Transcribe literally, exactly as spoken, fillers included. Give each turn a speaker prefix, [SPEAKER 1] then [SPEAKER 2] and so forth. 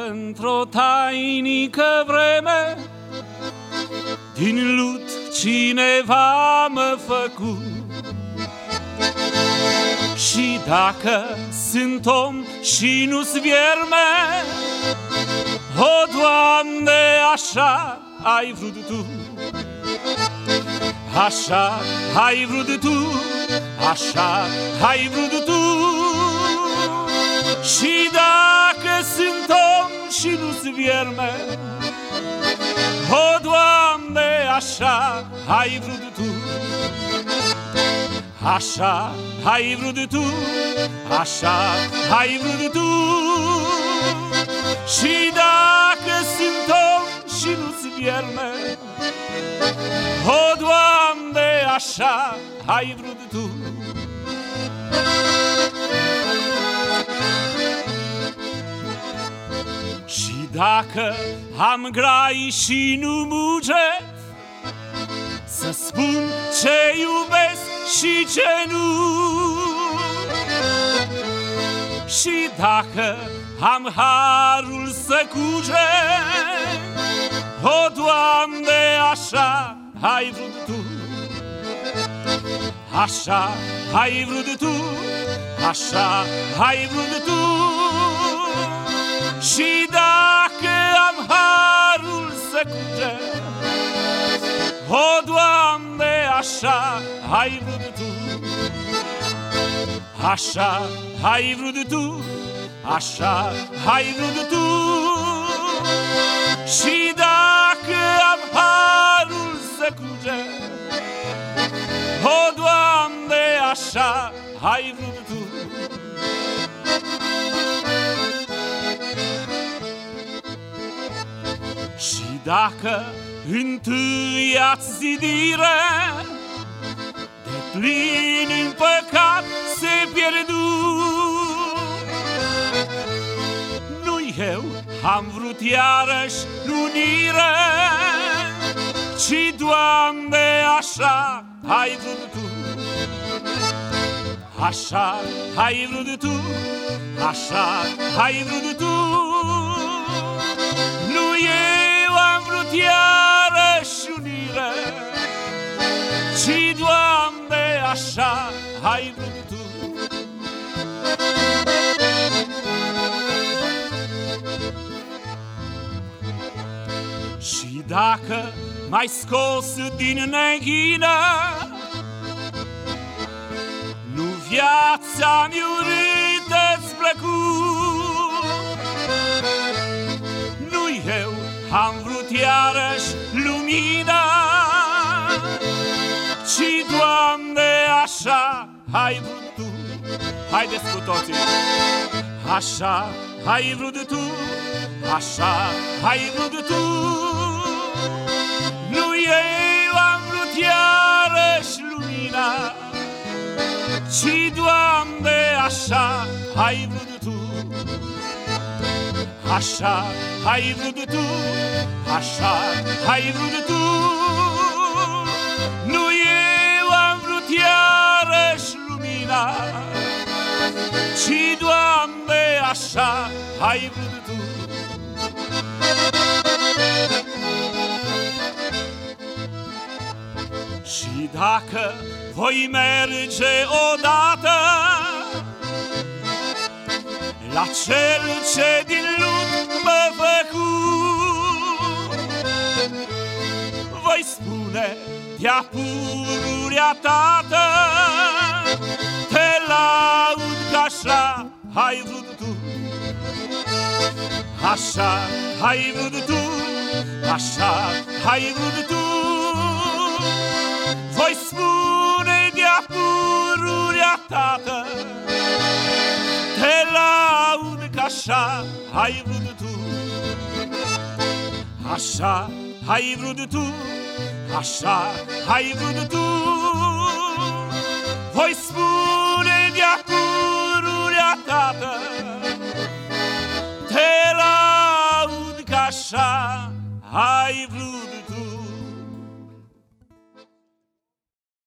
[SPEAKER 1] într-o tainică vreme, din lut cineva mă făcu. Și dacă sunt om și nu-s vierme, o, Doamne, așa ai vrut Tu. Așa ai vrut Tu, așa ai vrut Tu. Și dacă sunt om și nu-s vierme, o, Doamne, așa ai vrut Tu. Așa ai vrut Tu, așa ai vrut Tu. Și dacă sunt om și nu-s vierme, o, Doamne, așa ai vrut Tu. Și dacă am grai și nu muge, să spun ce iubesc și ce nu. Și dacă am harul să cuge, o, Doamne, așa ai vrut Tu. Așa ai vrut Tu, așa ai vrut Tu. Și dacă am harul să cuge, o, Doamne, așa ai vrut Tu. Așa ai vrut Tu, așa ai vrut Tu. Și dacă am harul să cuge, o, Doamne, așa ai vrut Tu. Și dacă întâia-ți zidire de plin în păcat se pierdu, nu eu am vrut iarăși unire, ci, Doamne, așa ai vrut Tu. Așa ai vrut Tu, așa ai vrut Tu. Nu eu am vrut iarăși unire, ci, Doamne, așa ai vrut Tu. Și dacă m-ai scos din neghină, nu viața-mi urâtă-ți plăcu. Nu eu am vrut iarăși lumină, ci, Doamne, așa ai vrut Tu. Haideți cu toții! Așa ai vrut Tu, așa ai vrut Tu. Nu eu am vrut iarăși lumina, ci, Doamne, așa ai vrut Tu. Așa ai vrut Tu, așa ai vrut Tu. Nu eu am vrut iarăși lumina, ci, Doamne, așa ai vrut Tu. Și dacă voi merge odată la Cel ce din lut mă făcu, voi spune de-a pururea, Tată, te laud că așa ai vrut Tu. Așa ai vrut Tu, așa ai vrut Tu. Voi spune de-a pururea, Tată, te laud că așa ai vrut Tu. Așa ai vrut Tu, așa ai vrut Tu. Voi spune de-a pururea, Tată, te laud că așa ai vrut Tu.